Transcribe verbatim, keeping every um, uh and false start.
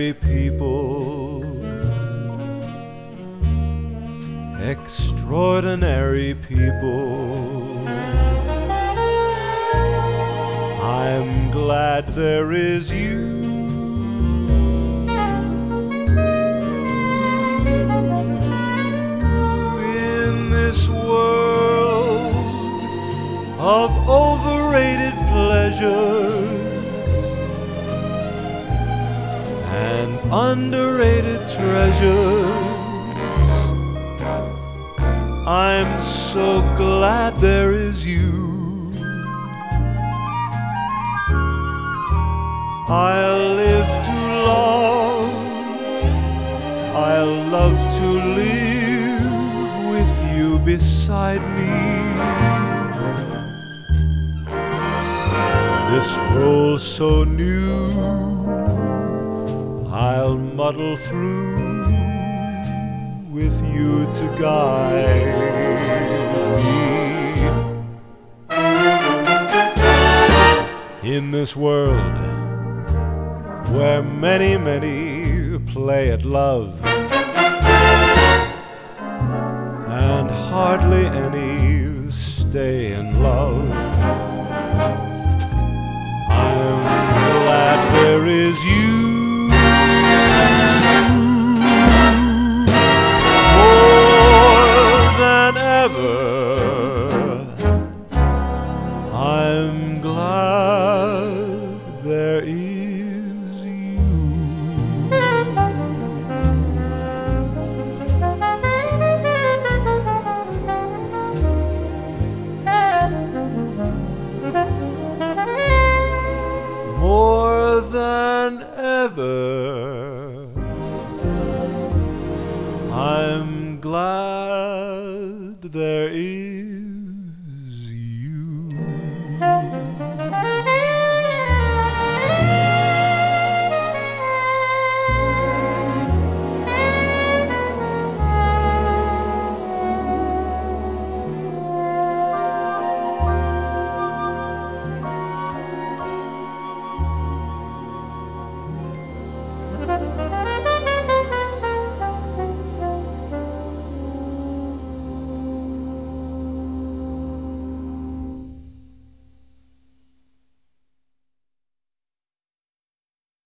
extraordinary people, extraordinary people. I'm glad there is you. In this world of overrated pleasures and underrated treasures, I'm so glad there is you. I'll live to love, I'll love to live with you beside me. This role so new, I'll muddle through with you to guide me. In this world where many, many play at love and hardly any stay in love, I'm glad there is you. More than ever, I'm glad there is. More than ever, I'm glad there is